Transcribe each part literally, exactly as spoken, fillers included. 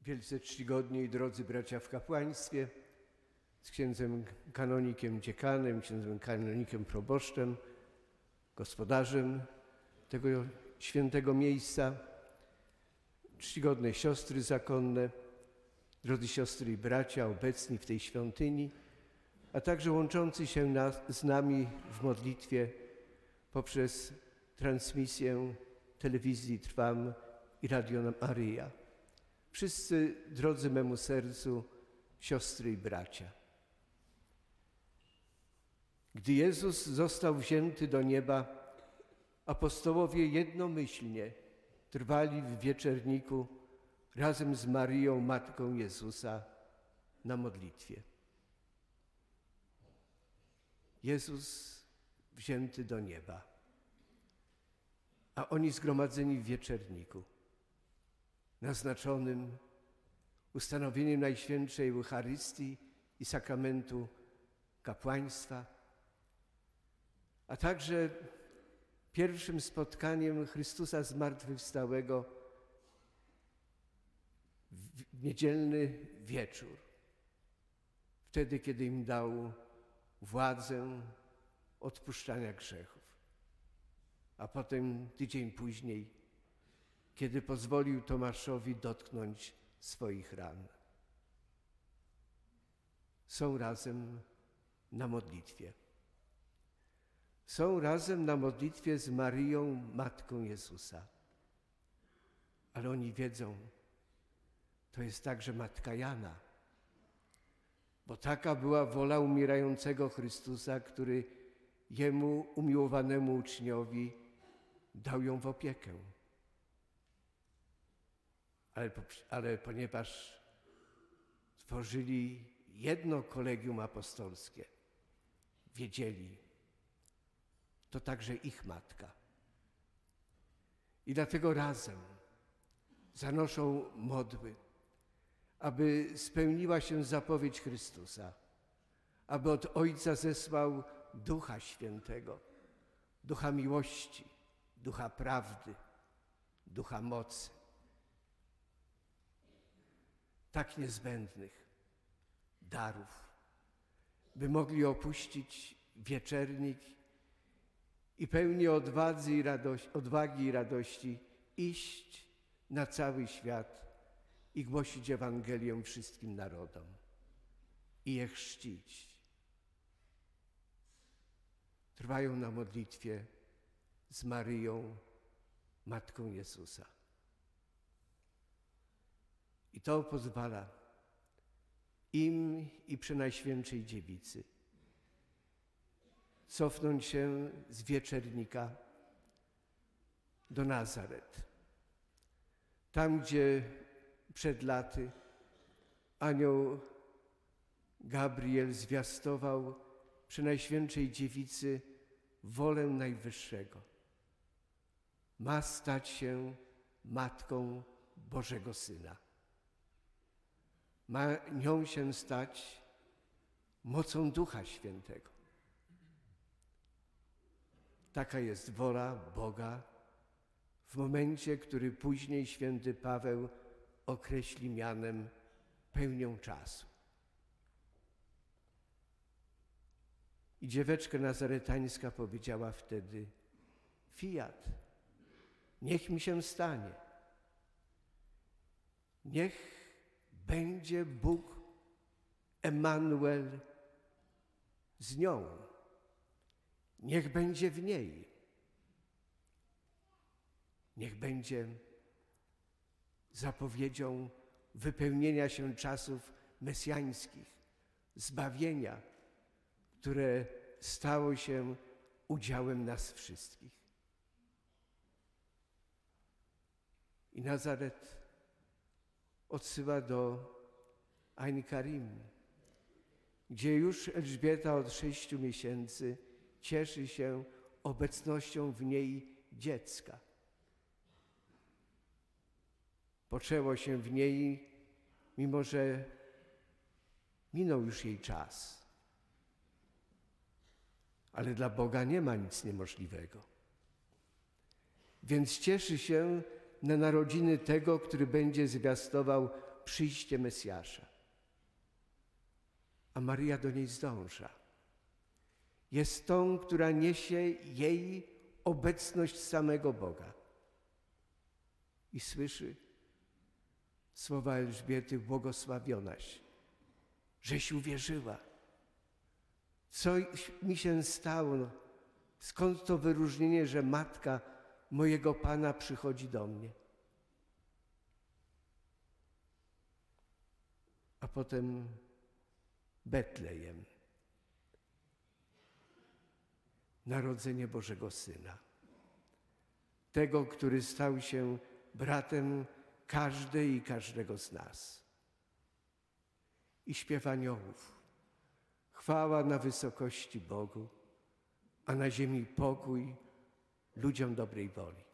Wielce czcigodni i drodzy bracia w kapłaństwie, z księdzem kanonikiem dziekanem, księdzem kanonikiem proboszczem, gospodarzem tego świętego miejsca, czcigodne siostry zakonne, drodzy siostry i bracia obecni w tej świątyni, a także łączący się nas, z nami w modlitwie poprzez transmisję telewizji Trwam i Radio Maryja. Wszyscy drodzy memu sercu, siostry i bracia. Gdy Jezus został wzięty do nieba, apostołowie jednomyślnie trwali w wieczerniku razem z Maryją, Matką Jezusa, na modlitwie. Jezus wzięty do nieba, a oni zgromadzeni w wieczerniku, naznaczonym ustanowieniem Najświętszej Eucharystii i sakramentu kapłaństwa, a także pierwszym spotkaniem Chrystusa zmartwychwstałego w niedzielny wieczór, wtedy, kiedy im dał władzę odpuszczania grzechów, a potem tydzień później, kiedy pozwolił Tomaszowi dotknąć swoich ran. Są razem na modlitwie. Są razem na modlitwie z Maryją, Matką Jezusa. Ale oni wiedzą, to jest także Matka Jana, bo taka była wola umierającego Chrystusa, który Jemu umiłowanemu uczniowi dał ją w opiekę. Ale, ale ponieważ tworzyli jedno kolegium apostolskie, wiedzieli, to także ich matka. I dlatego razem zanoszą modły, aby spełniła się zapowiedź Chrystusa, aby od Ojca zesłał Ducha Świętego, Ducha miłości, Ducha prawdy, Ducha mocy. Tak niezbędnych darów, by mogli opuścić wieczernik i pełni odwagi i radości, odwagi i radości iść na cały świat i głosić Ewangelię wszystkim narodom i je chrzcić. Trwają na modlitwie z Maryją, Matką Jezusa. I to pozwala im i Przenajświętszej Dziewicy cofnąć się z wieczernika do Nazaret. Tam, gdzie przed laty anioł Gabriel zwiastował Przenajświętszej Dziewicy wolę Najwyższego. Ma stać się Matką Bożego Syna. Ma nią się stać mocą Ducha Świętego. Taka jest wola Boga w momencie, który później święty Paweł określi mianem pełnią czasu. I dzieweczka nazaretańska powiedziała wtedy: fiat, niech mi się stanie. Niech będzie Bóg Emmanuel z nią. Niech będzie w niej. Niech będzie zapowiedzią wypełnienia się czasów mesjańskich, zbawienia, które stało się udziałem nas wszystkich. I Nazaret odsyła do Ain Karim, gdzie już Elżbieta od sześciu miesięcy cieszy się obecnością w niej dziecka. Poczęło się w niej, mimo że minął już jej czas. Ale dla Boga nie ma nic niemożliwego. Więc cieszy się na narodziny tego, który będzie zwiastował przyjście Mesjasza. A Maryja do niej zdąża. Jest tą, która niesie jej obecność samego Boga. I słyszy słowa Elżbiety: błogosławionaś, żeś uwierzyła. Co mi się stało? Skąd to wyróżnienie, że matka mojego Pana przychodzi do mnie? A potem Betlejem. Narodzenie Bożego Syna. Tego, który stał się bratem każdej i każdego z nas. I śpiew aniołów. Chwała na wysokości Bogu, a na ziemi pokój ludziom dobrej woli.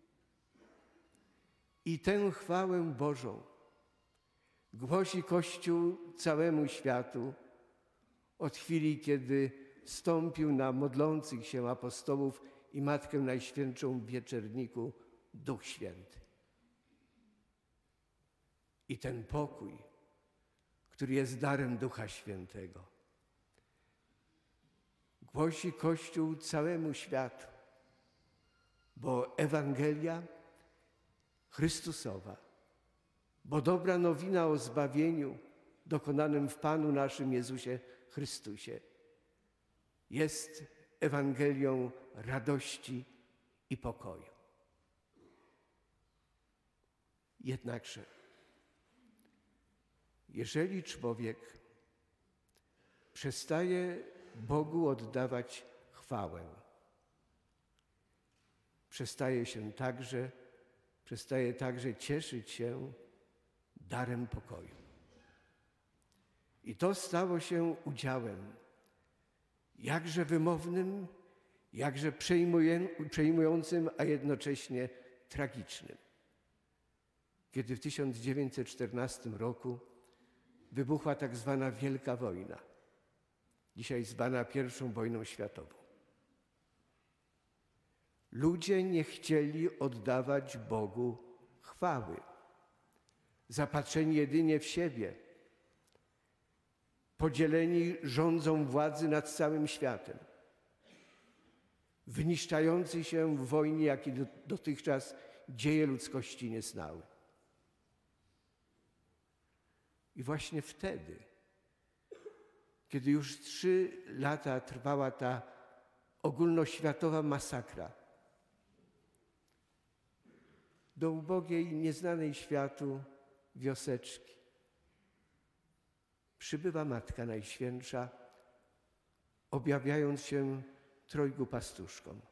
I tę chwałę Bożą głosi Kościół całemu światu od chwili, kiedy stąpił na modlących się apostołów i Matkę Najświętszą w wieczerniku Duch Święty. I ten pokój, który jest darem Ducha Świętego, głosi Kościół całemu światu, bo Ewangelia Chrystusowa, bo dobra nowina o zbawieniu dokonanym w Panu naszym Jezusie Chrystusie jest Ewangelią radości i pokoju. Jednakże, jeżeli człowiek przestaje Bogu oddawać chwałę, przestaje się także, przestaje także cieszyć się darem pokoju. I to stało się udziałem jakże wymownym, jakże przejmującym, a jednocześnie tragicznym. Kiedy w tysiąc dziewięćset czternastym roku wybuchła tak zwana Wielka Wojna, dzisiaj zwana pierwszą wojną światową. Ludzie nie chcieli oddawać Bogu chwały, zapatrzeni jedynie w siebie, podzieleni rządzą władzy nad całym światem, wyniszczający się w wojnie, jakiej dotychczas dzieje ludzkości nie znały. I właśnie wtedy, kiedy już trzy lata trwała ta ogólnoświatowa masakra, do ubogiej, nieznanej światu wioseczki przybywa Matka Najświętsza, objawiając się trojgu pastuszkom.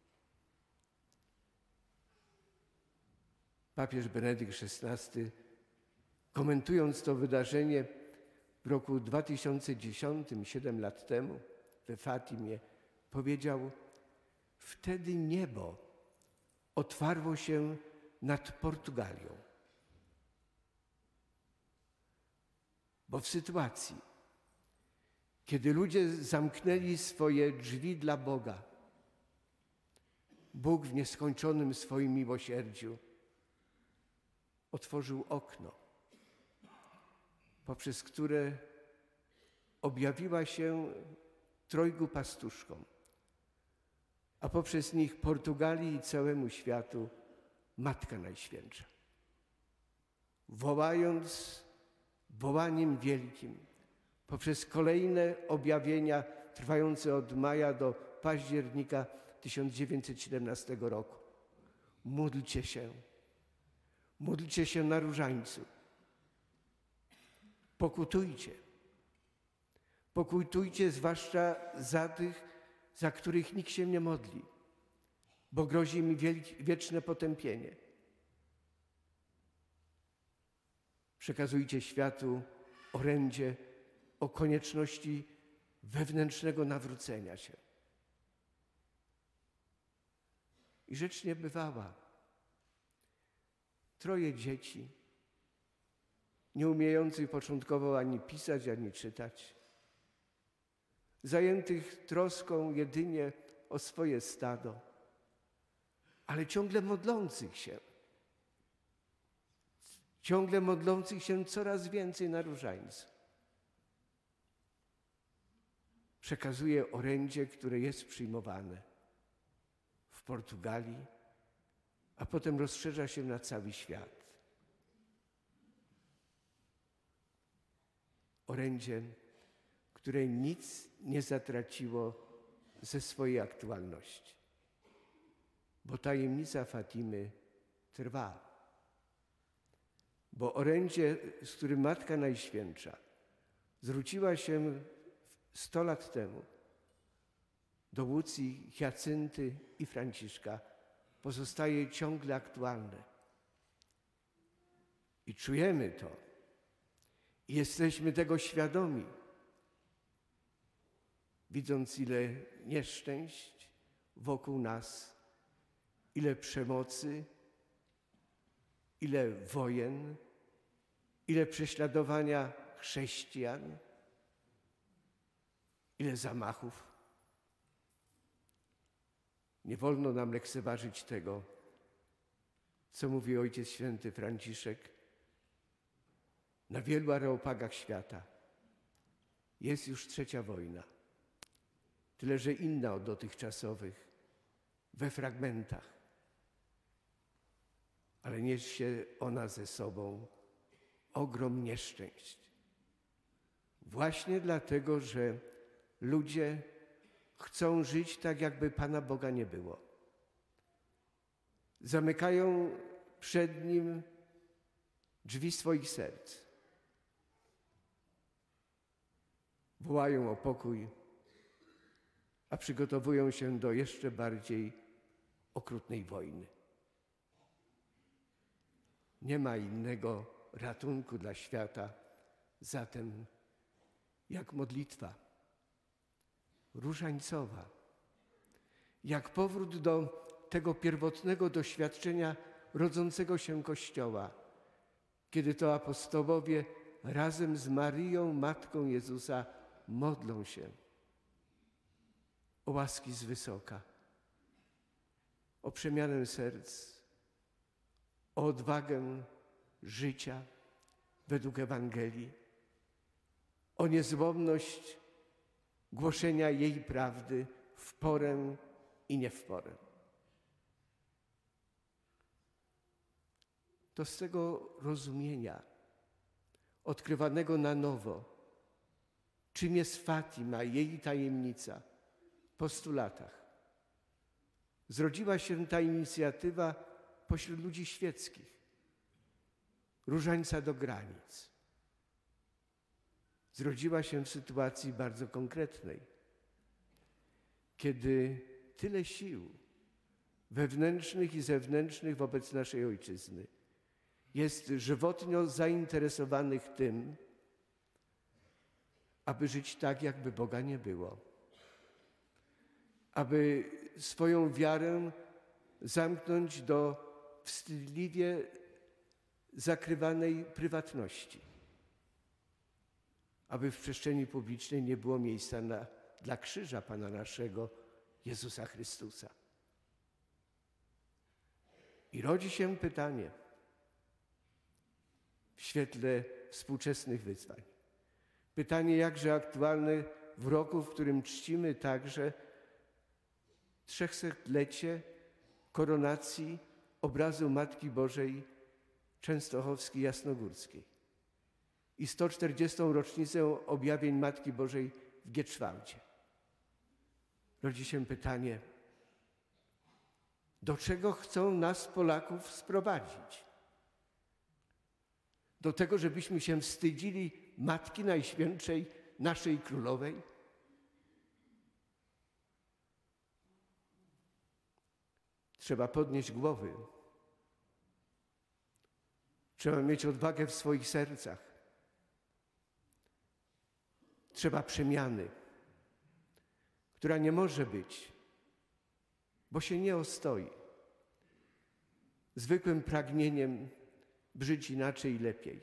Papież Benedykt szesnasty, komentując to wydarzenie w roku dwa tysiące dziesiątym, siedem lat temu, we Fatimie, powiedział: wtedy niebo otwarło się nad Portugalią. Bo w sytuacji, kiedy ludzie zamknęli swoje drzwi dla Boga, Bóg w nieskończonym swoim miłosierdziu otworzył okno, poprzez które objawiła się trojgu pastuszkom, a poprzez nich Portugalii i całemu światu Matka Najświętsza. Wołając wołaniem wielkim, poprzez kolejne objawienia trwające od maja do października tysiąc dziewięćset siedemnastego roku. Módlcie się, módlcie się na różańcu. Pokutujcie. Pokutujcie zwłaszcza za tych, za których nikt się nie modli, bo grozi im wieczne potępienie. Przekazujcie światu orędzie o konieczności wewnętrznego nawrócenia się. I rzecz niebywała. Troje dzieci, nie umiejących początkowo ani pisać, ani czytać, zajętych troską jedynie o swoje stado, ale ciągle modlących się. ciągle modlących się coraz więcej na różańcu. Przekazuje orędzie, które jest przyjmowane w Portugalii, a potem rozszerza się na cały świat. Orędzie, które nic nie zatraciło ze swojej aktualności, bo tajemnica Fatimy trwa. Bo orędzie, z którym Matka Najświętsza zwróciła się sto lat temu do Łucji, Hiacynty i Franciszka, pozostaje ciągle aktualne. I czujemy to. I jesteśmy tego świadomi, widząc, ile nieszczęść wokół nas, ile przemocy, ile wojen, ile prześladowania chrześcijan, ile zamachów. Nie wolno nam lekceważyć tego, co mówi Ojciec Święty Franciszek. Na wielu areopagach świata jest już trzecia wojna, tyle że inna od dotychczasowych, we fragmentach, ale niesie ona ze sobą ogrom nieszczęść. Właśnie dlatego, że ludzie chcą żyć tak, jakby Pana Boga nie było. Zamykają przed Nim drzwi swoich serc. Wołają o pokój, a przygotowują się do jeszcze bardziej okrutnej wojny. Nie ma innego ratunku dla świata zatem jak modlitwa różańcowa, jak powrót do tego pierwotnego doświadczenia rodzącego się Kościoła, kiedy to apostołowie razem z Maryją, Matką Jezusa, modlą się o łaski z wysoka, o przemianę serc, o odwagę życia według Ewangelii, o niezłomność głoszenia jej prawdy w porę i nie w porę. To z tego rozumienia, odkrywanego na nowo, czym jest Fatima, jej tajemnica, po stu latach, zrodziła się ta inicjatywa pośród ludzi świeckich, różańca do granic. Zrodziła się w sytuacji bardzo konkretnej, kiedy tyle sił wewnętrznych i zewnętrznych wobec naszej ojczyzny jest żywotnie zainteresowanych tym, aby żyć tak, jakby Boga nie było, aby swoją wiarę zamknąć do wstydliwie zakrywanej prywatności, aby w przestrzeni publicznej nie było miejsca na, dla krzyża Pana naszego, Jezusa Chrystusa. I rodzi się pytanie w świetle współczesnych wyzwań. Pytanie jakże aktualne w roku, w którym czcimy także trzechsetlecie koronacji obrazu Matki Bożej Częstochowskiej Jasnogórskiej i sto czterdziestą rocznicę objawień Matki Bożej w Gieczwałdzie. Rodzi się pytanie, do czego chcą nas, Polaków, sprowadzić? Do tego, żebyśmy się wstydzili Matki Najświętszej, naszej Królowej? Trzeba podnieść głowy. Trzeba mieć odwagę w swoich sercach. Trzeba przemiany, która nie może być, bo się nie ostoi, zwykłym pragnieniem żyć inaczej i lepiej.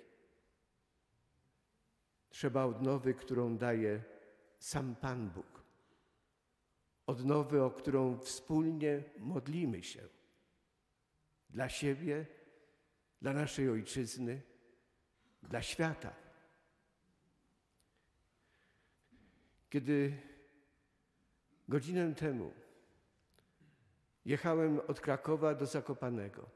Trzeba odnowy, którą daje sam Pan Bóg. Odnowy, o którą wspólnie modlimy się dla siebie dla naszej ojczyzny, dla świata. Kiedy godzinę temu jechałem od Krakowa do Zakopanego,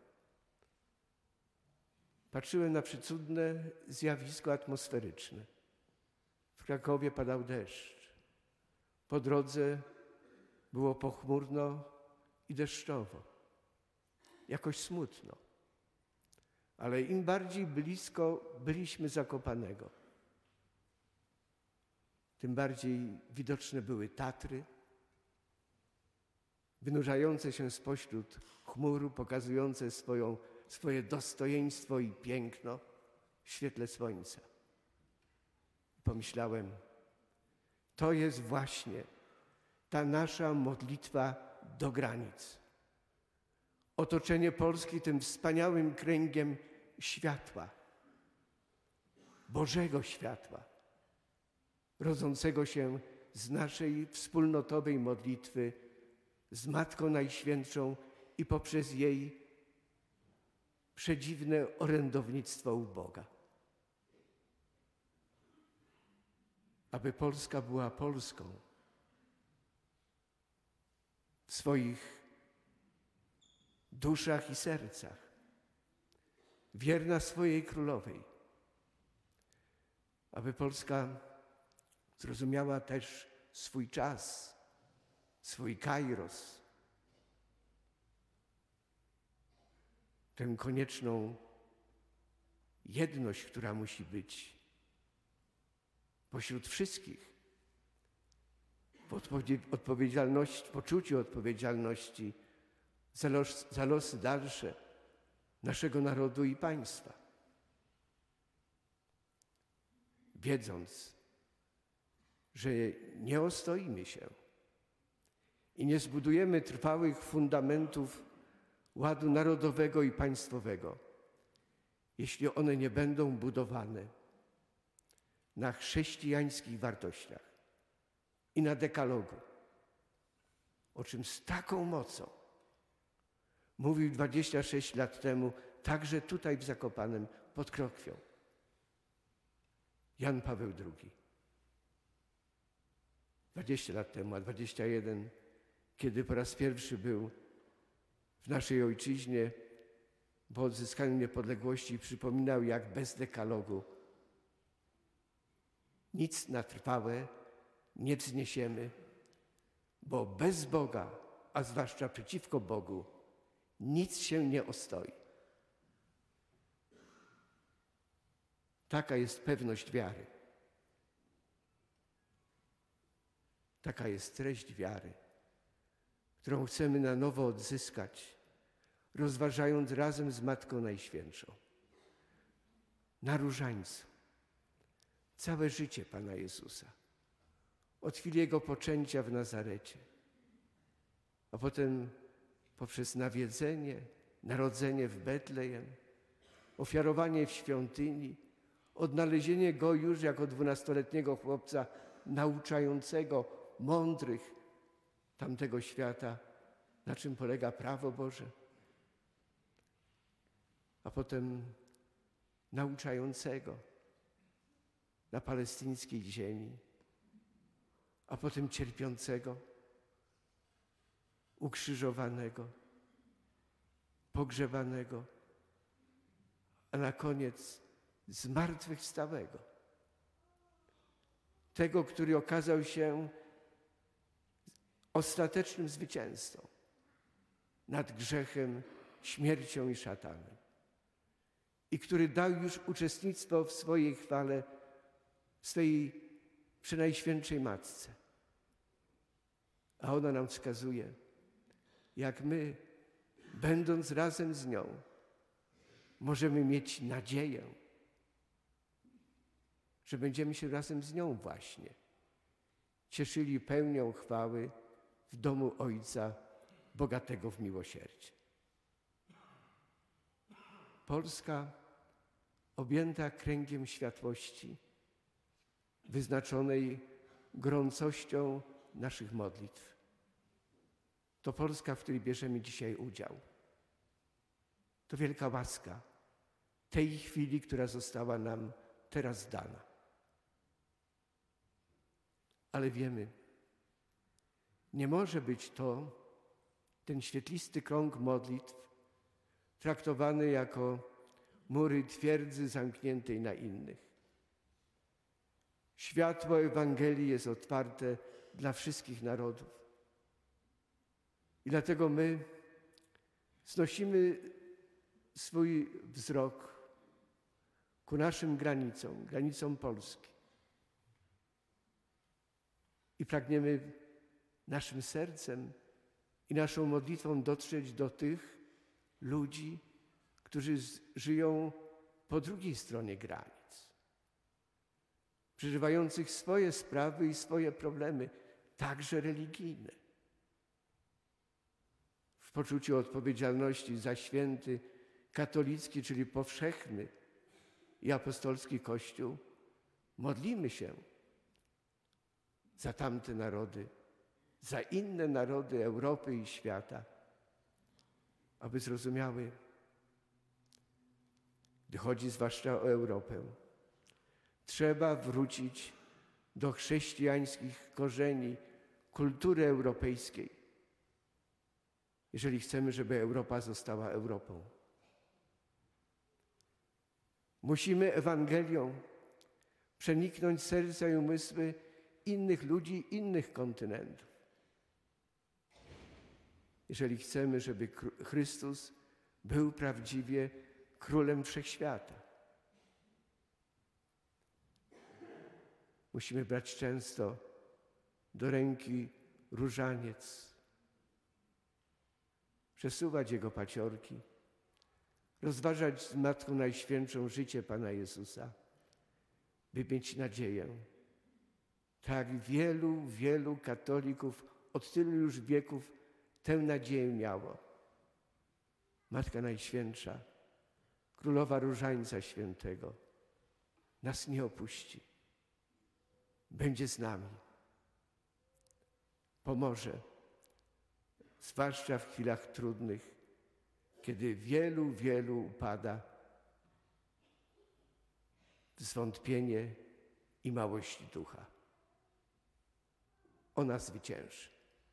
patrzyłem na przecudne zjawisko atmosferyczne. W Krakowie padał deszcz. Po drodze było pochmurno i deszczowo. Jakoś smutno. Ale im bardziej blisko byliśmy Zakopanego, tym bardziej widoczne były Tatry, wynurzające się spośród chmur, pokazujące swoją, swoje dostojeństwo i piękno w świetle słońca. Pomyślałem, to jest właśnie ta nasza modlitwa do granic. Otoczenie Polski tym wspaniałym kręgiem światła, Bożego światła, rodzącego się z naszej wspólnotowej modlitwy z Matką Najświętszą i poprzez jej przedziwne orędownictwo u Boga. Aby Polska była Polską w swoich duszach i sercach, wierna swojej królowej. Aby Polska zrozumiała też swój czas, swój kairos, tę konieczną jedność, która musi być pośród wszystkich, w odpowiedzialności, w poczuciu odpowiedzialności za, los, za losy dalsze naszego narodu i państwa. Wiedząc, że nie ostoimy się i nie zbudujemy trwałych fundamentów ładu narodowego i państwowego, jeśli one nie będą budowane na chrześcijańskich wartościach i na dekalogu, o czym z taką mocą mówił dwadzieścia sześć lat temu, także tutaj w Zakopanem, pod Krokwią, Jan Paweł drugi. dwadzieścia lat temu, a dwadzieścia jeden, kiedy po raz pierwszy był w naszej ojczyźnie po odzyskaniu niepodległości, przypominał, jak bez dekalogu nic na trwałe nie wzniesiemy, bo bez Boga, a zwłaszcza przeciwko Bogu, nic się nie ostoi. Taka jest pewność wiary. Taka jest treść wiary, którą chcemy na nowo odzyskać, rozważając razem z Matką Najświętszą. Na różańcu całe życie Pana Jezusa, od chwili Jego poczęcia w Nazarecie, a potem poprzez nawiedzenie, narodzenie w Betlejem, ofiarowanie w świątyni, odnalezienie Go już jako dwunastoletniego chłopca nauczającego mądrych tamtego świata, na czym polega prawo Boże, a potem nauczającego na palestyńskiej ziemi, a potem cierpiącego, ukrzyżowanego, pogrzebanego, a na koniec zmartwychwstałego. Tego, który okazał się ostatecznym zwycięzcą nad grzechem, śmiercią i szatanem. I który dał już uczestnictwo w swojej chwale, w swojej Przenajświętszej Matce. A ona nam wskazuje, jak my, będąc razem z nią, możemy mieć nadzieję, że będziemy się razem z nią właśnie cieszyli pełnią chwały w domu Ojca bogatego w miłosierdzie. Polska objęta kręgiem światłości, wyznaczonej gorącością naszych modlitw. To Polska, w której bierzemy dzisiaj udział. To wielka łaska, tej chwili, która została nam teraz dana. Ale wiemy, nie może być to, ten świetlisty krąg modlitw, traktowany jako mury twierdzy zamkniętej na innych. Światło Ewangelii jest otwarte dla wszystkich narodów. I dlatego my znosimy swój wzrok ku naszym granicom, granicom Polski. I pragniemy naszym sercem i naszą modlitwą dotrzeć do tych ludzi, którzy żyją po drugiej stronie granic, przeżywających swoje sprawy i swoje problemy, także religijne. W poczuciu odpowiedzialności za święty katolicki, czyli powszechny i apostolski Kościół, modlimy się za tamte narody, za inne narody Europy i świata, aby zrozumiały, gdy chodzi zwłaszcza o Europę, trzeba wrócić do chrześcijańskich korzeni, kultury europejskiej, jeżeli chcemy, żeby Europa została Europą. Musimy Ewangelią przeniknąć serca i umysły innych ludzi, innych kontynentów. Jeżeli chcemy, żeby Chrystus był prawdziwie Królem Wszechświata. Musimy brać często do ręki różaniec, przesuwać Jego paciorki, rozważać z Matką Najświętszą życie Pana Jezusa, by mieć nadzieję. Tak wielu, wielu katolików od tylu już wieków tę nadzieję miało. Matka Najświętsza, Królowa Różańca Świętego, nas nie opuści. Będzie z nami. Pomoże, zwłaszcza w chwilach trudnych, kiedy wielu, wielu upada w zwątpienie i małość ducha. Ona zwycięży.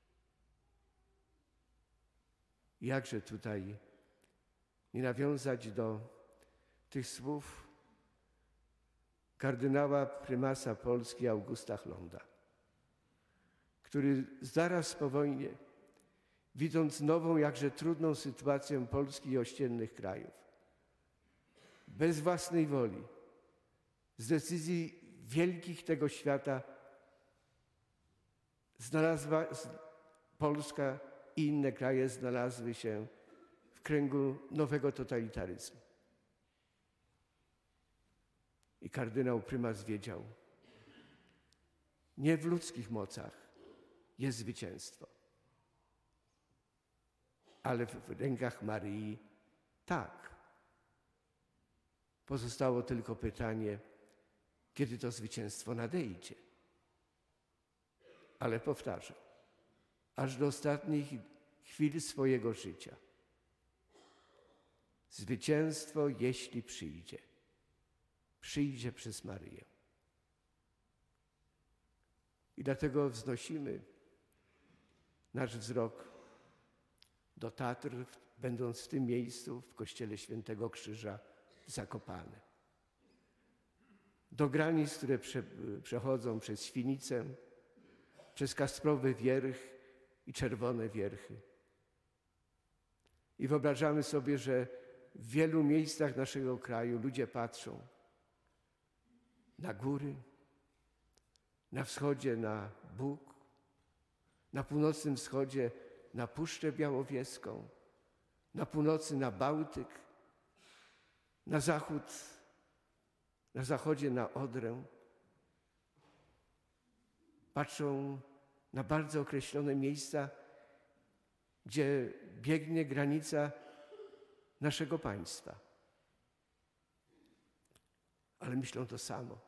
Jakże tutaj nie nawiązać do tych słów kardynała prymasa Polski Augusta Chlonda, który zaraz po wojnie, widząc nową, jakże trudną sytuację Polski i ościennych krajów, bez własnej woli, z decyzji wielkich tego świata, znalazła Polska i inne kraje znalazły się w kręgu nowego totalitaryzmu. I kardynał prymas wiedział, nie w ludzkich mocach jest zwycięstwo, ale w rękach Maryi tak. Pozostało tylko pytanie, kiedy to zwycięstwo nadejdzie. Ale powtarzam, aż do ostatnich chwil swojego życia. Zwycięstwo, jeśli przyjdzie, przyjdzie przez Maryję. I dlatego wznosimy nasz wzrok do Tatr, będąc w tym miejscu, w kościele Świętego Krzyża w Zakopane. Do granic, które prze, przechodzą przez Świnicę, przez Kasprowy Wierch i Czerwone Wierchy. I wyobrażamy sobie, że w wielu miejscach naszego kraju ludzie patrzą na góry, na wschodzie na Bóg, na północnym wschodzie na Puszczę Białowieską, na północy na Bałtyk, na zachód, na zachodzie na Odrę. Patrzą na bardzo określone miejsca, gdzie biegnie granica naszego państwa. Ale myślą to samo.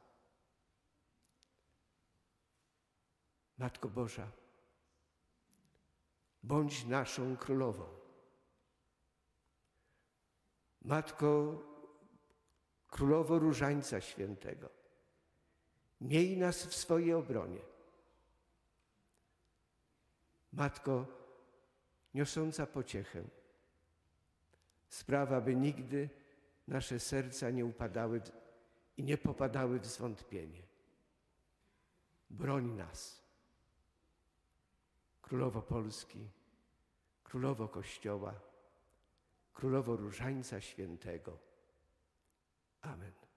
Matko Boża, bądź naszą królową. Matko Królowo Różańca Świętego, miej nas w swojej obronie. Matko niosąca pociechę, sprawa, by nigdy nasze serca nie upadały i nie popadały w zwątpienie. Broń nas. Królowo Polski, Królowo Kościoła, Królowo Różańca Świętego. Amen.